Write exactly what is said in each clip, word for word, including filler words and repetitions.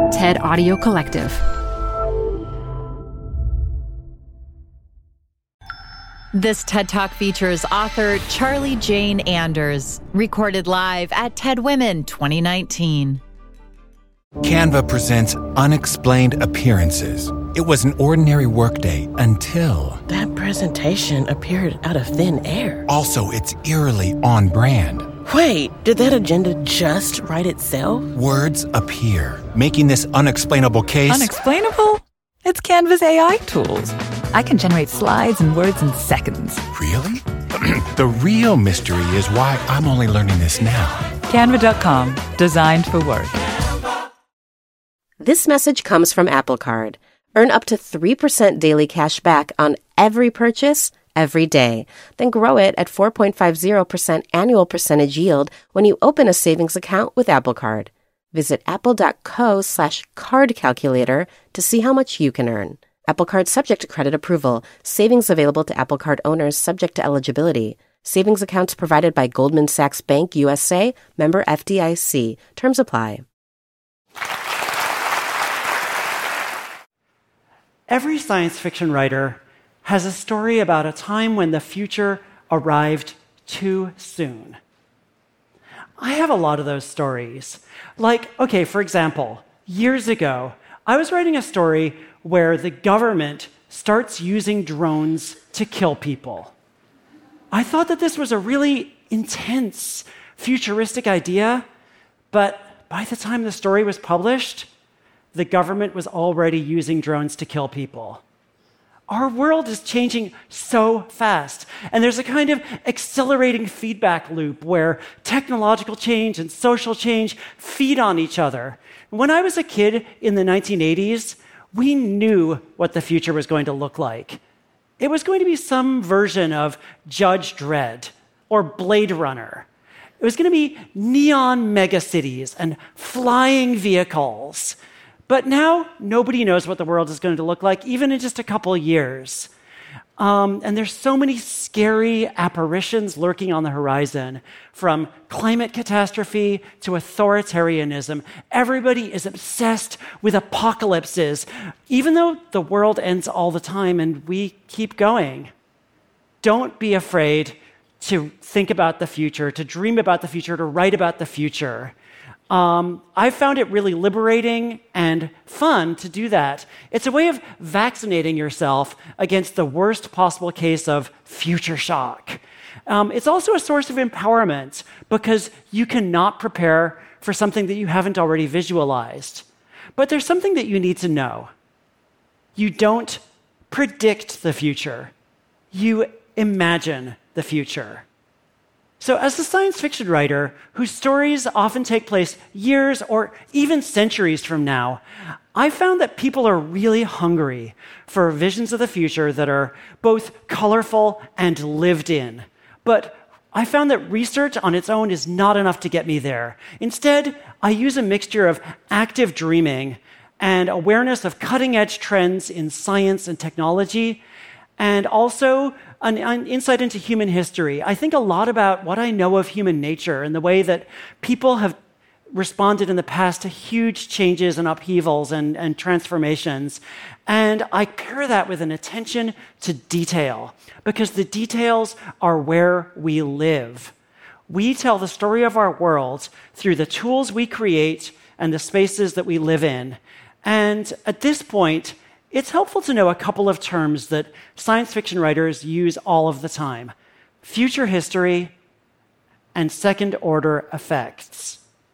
TED Audio Collective. This TED Talk features author Charlie Jane Anders, recorded live at TED Women twenty nineteen. Canva presents Unexplained Appearances. It was an ordinary workday until... That presentation appeared out of thin air. Also, it's eerily on brand. Wait, did that agenda just write itself? Words appear, making this unexplainable case... Unexplainable? It's Canva's A I tools. I can generate slides and words in seconds. Really? The real mystery is why I'm only learning this now. Canva dot com, designed for work. This message comes from Apple Card. Earn up to three percent daily cash back on every purchase, every day. Then grow it at four point five zero percent annual percentage yield when you open a savings account with Apple Card. Visit apple.co slash card calculator to see how much you can earn. Apple Card subject to credit approval. Savings available to Apple Card owners subject to eligibility. Savings accounts provided by Goldman Sachs Bank U S A, member F D I C. Terms apply. Every science fiction writer has a story about a time when the future arrived too soon. I have a lot of those stories. Like, okay, for example, years ago, I was writing a story where the government starts using drones to kill people. I thought that this was a really intense, futuristic idea, but by the time the story was published, the government was already using drones to kill people. Our world is changing so fast, and there's a kind of accelerating feedback loop where technological change and social change feed on each other. When I was a kid in the nineteen eighties, we knew what the future was going to look like. It was going to be some version of Judge Dredd or Blade Runner. It was going to be neon megacities and flying vehicles. But now, nobody knows what the world is going to look like, even in just a couple of years. Um, and there's so many scary apparitions lurking on the horizon, from climate catastrophe to authoritarianism. Everybody is obsessed with apocalypses, even though the world ends all the time and we keep going. Don't be afraid to think about the future, to dream about the future, to write about the future. Um, I found it really liberating and fun to do that. It's a way of vaccinating yourself against the worst possible case of future shock. Um, it's also a source of empowerment because you cannot prepare for something that you haven't already visualized. But there's something that you need to know. You don't predict the future. You imagine the future. So as a science fiction writer whose stories often take place years or even centuries from now, I found that people are really hungry for visions of the future that are both colorful and lived in. But I found that research on its own is not enough to get me there. Instead, I use a mixture of active dreaming and awareness of cutting-edge trends in science and technology, and also an, an insight into human history. I think a lot about what I know of human nature and the way that people have responded in the past to huge changes and upheavals and, and transformations. And I pair that with an attention to detail, because the details are where we live. We tell the story of our world through the tools we create and the spaces that we live in. And at this point, it's helpful to know a couple of terms that science fiction writers use all of the time: future history and second-order effects.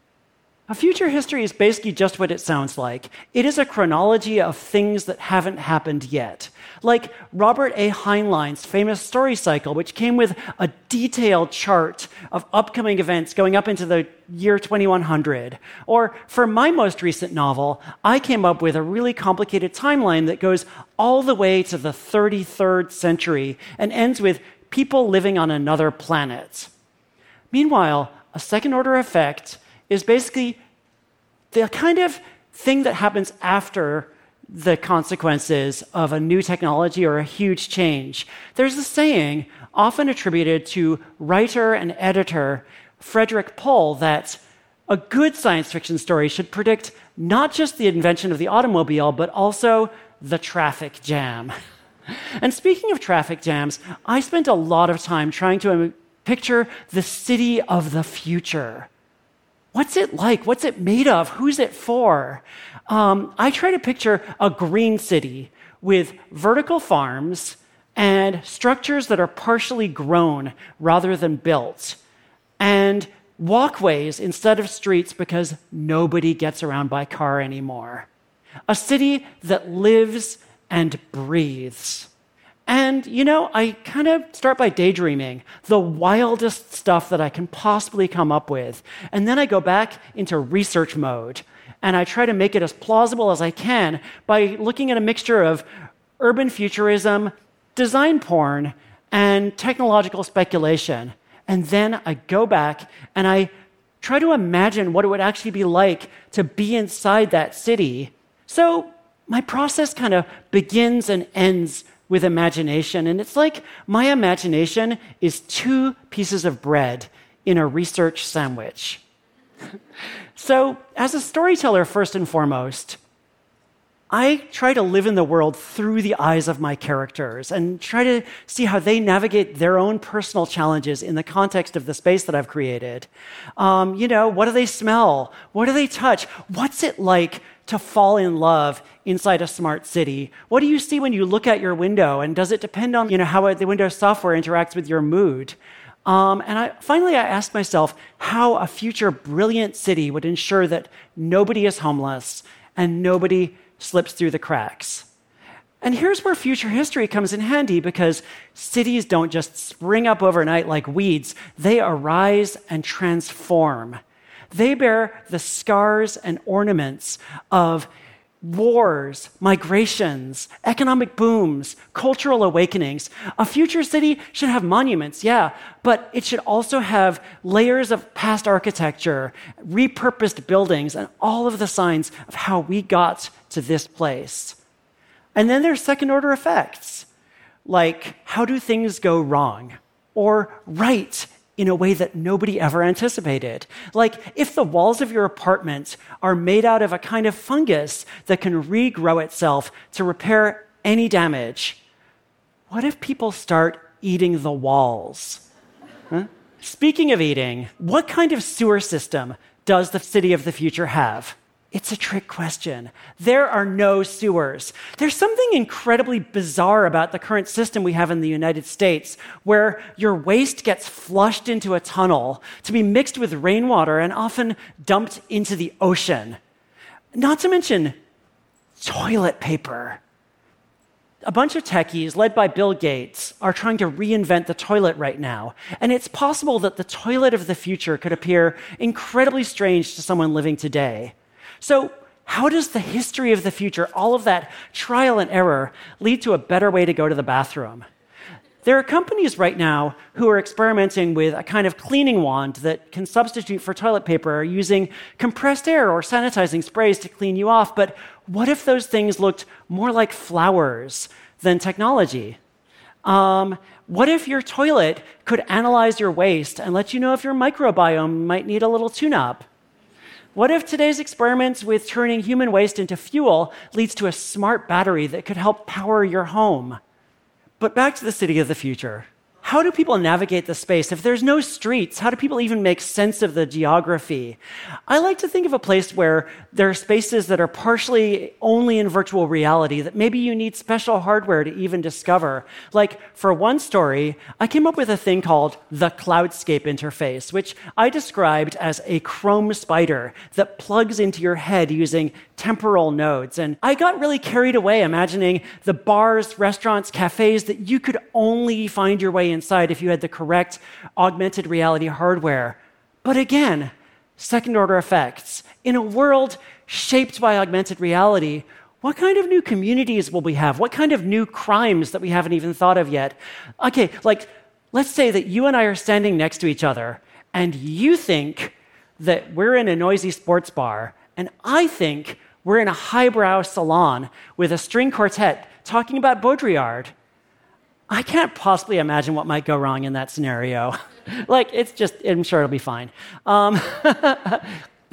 A future history is basically just what it sounds like. It is a chronology of things that haven't happened yet. Like Robert A. Heinlein's famous story cycle, which came with a detailed chart of upcoming events going up into the year twenty-one hundred. Or for my most recent novel, I came up with a really complicated timeline that goes all the way to the thirty-third century and ends with people living on another planet. Meanwhile, a second-order effect is basically the kind of thing that happens after the consequences of a new technology or a huge change. There's a saying, often attributed to writer and editor Frederik Pohl, that a good science fiction story should predict not just the invention of the automobile, but also the traffic jam. And speaking of traffic jams, I spent a lot of time trying to picture the city of the future. What's it like? What's it made of? Who's it for? Um, I try to picture a green city with vertical farms and structures that are partially grown rather than built, and walkways instead of streets because nobody gets around by car anymore. A city that lives and breathes. And, you know, I kind of start by daydreaming the wildest stuff that I can possibly come up with. And then I go back into research mode. And I try to make it as plausible as I can by looking at a mixture of urban futurism, design porn, and technological speculation. And then I go back and I try to imagine what it would actually be like to be inside that city. So my process kind of begins and ends with imagination. And it's like my imagination is two pieces of bread in a research sandwich. So as a storyteller, first and foremost, I try to live in the world through the eyes of my characters and try to see how they navigate their own personal challenges in the context of the space that I've created. Um, you know, what do they smell? What do they touch? What's it like to fall in love inside a smart city? What do you see when you look out your window? And does it depend on, you know, how the Windows software interacts with your mood? Um, and I, finally, I asked myself how a future brilliant city would ensure that nobody is homeless and nobody slips through the cracks. And here's where future history comes in handy, because cities don't just spring up overnight like weeds. They arise and transform. They bear the scars and ornaments of wars, migrations, economic booms, cultural awakenings. A future city should have monuments, yeah, but it should also have layers of past architecture, repurposed buildings, and all of the signs of how we got to this place. And then there's second-order effects, like how do things go wrong or right in a way that nobody ever anticipated. Like if the walls of your apartment are made out of a kind of fungus that can regrow itself to repair any damage, what if people start eating the walls? Huh? Speaking of eating, what kind of sewer system does the city of the future have? It's a trick question. There are no sewers. There's something incredibly bizarre about the current system we have in the United States, where your waste gets flushed into a tunnel to be mixed with rainwater and often dumped into the ocean. Not to mention toilet paper. A bunch of techies, led by Bill Gates, are trying to reinvent the toilet right now. And it's possible that the toilet of the future could appear incredibly strange to someone living today. So how does the history of the future, all of that trial and error, lead to a better way to go to the bathroom? There are companies right now who are experimenting with a kind of cleaning wand that can substitute for toilet paper, using compressed air or sanitizing sprays to clean you off. But what if those things looked more like flowers than technology? Um, what if your toilet could analyze your waste and let you know if your microbiome might need a little tune-up? What if today's experiments with turning human waste into fuel leads to a smart battery that could help power your home? But back to the city of the future. How do people navigate the space? If there's no streets, how do people even make sense of the geography? I like to think of a place where there are spaces that are partially only in virtual reality that maybe you need special hardware to even discover. Like, for one story, I came up with a thing called the Cloudscape interface, which I described as a Chrome spider that plugs into your head using temporal nodes. And I got really carried away imagining the bars, restaurants, cafes that you could only find your way inside if you had the correct augmented reality hardware. But again, second-order effects. In a world shaped by augmented reality, what kind of new communities will we have? What kind of new crimes that we haven't even thought of yet? Okay, like, let's say that you and I are standing next to each other, and you think that we're in a noisy sports bar, and I think we're in a highbrow salon with a string quartet talking about Baudrillard. I can't possibly imagine what might go wrong in that scenario. Like, it's just, I'm sure it'll be fine. Um,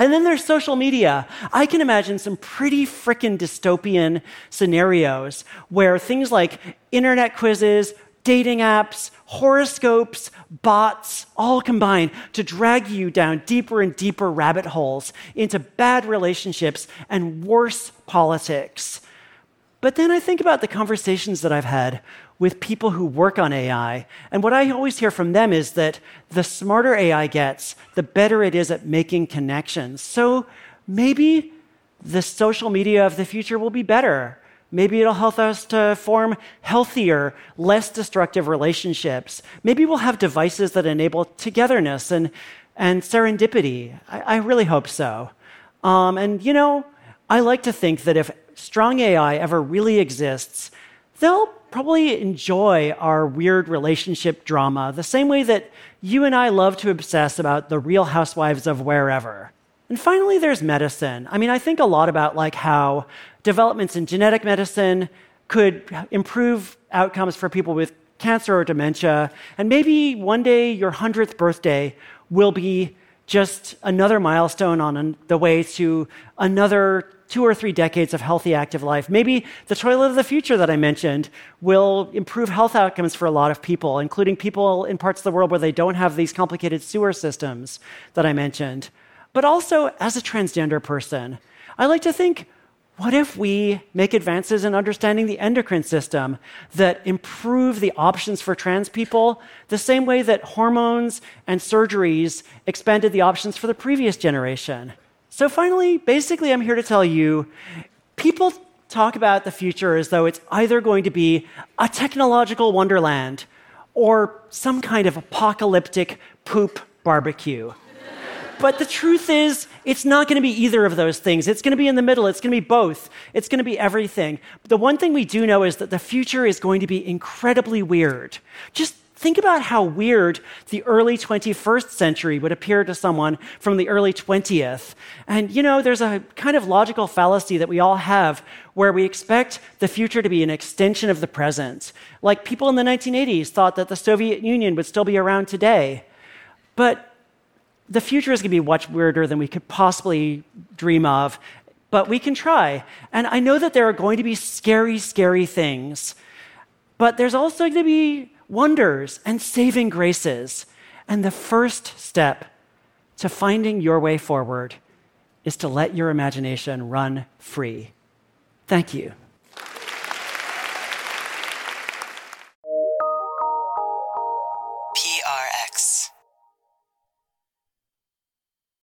And then there's social media. I can imagine some pretty frickin' dystopian scenarios where things like internet quizzes, dating apps, horoscopes, bots, all combine to drag you down deeper and deeper rabbit holes into bad relationships and worse politics. But then I think about the conversations that I've had with people who work on A I, and what I always hear from them is that the smarter A I gets, the better it is at making connections. So maybe the social media of the future will be better. Maybe it'll help us to form healthier, less destructive relationships. Maybe we'll have devices that enable togetherness and, and serendipity. I, I really hope so. Um, and, you know, I like to think that if strong A I ever really exists, they'll probably enjoy our weird relationship drama the same way that you and I love to obsess about the Real Housewives of wherever. And finally, there's medicine. I mean, I think a lot about like how developments in genetic medicine could improve outcomes for people with cancer or dementia. And maybe one day your hundredth birthday will be just another milestone on an, the way to another two or three decades of healthy, active life. Maybe the toilet of the future that I mentioned will improve health outcomes for a lot of people, including people in parts of the world where they don't have these complicated sewer systems that I mentioned. But also, as a transgender person, I like to think, what if we make advances in understanding the endocrine system that improve the options for trans people the same way that hormones and surgeries expanded the options for the previous generation? So finally, basically, I'm here to tell you, people talk about the future as though it's either going to be a technological wonderland or some kind of apocalyptic poop barbecue. But the truth is, it's not going to be either of those things. It's going to be in the middle. It's going to be both. It's going to be everything. The one thing we do know is that the future is going to be incredibly weird. Just think about how weird the early twenty-first century would appear to someone from the early twentieth. And, you know, there's a kind of logical fallacy that we all have where we expect the future to be an extension of the present. Like people in the nineteen eighties thought that the Soviet Union would still be around today. But the future is going to be much weirder than we could possibly dream of, but we can try. And I know that there are going to be scary, scary things, but there's also going to be wonders and saving graces. And the first step to finding your way forward is to let your imagination run free. Thank you.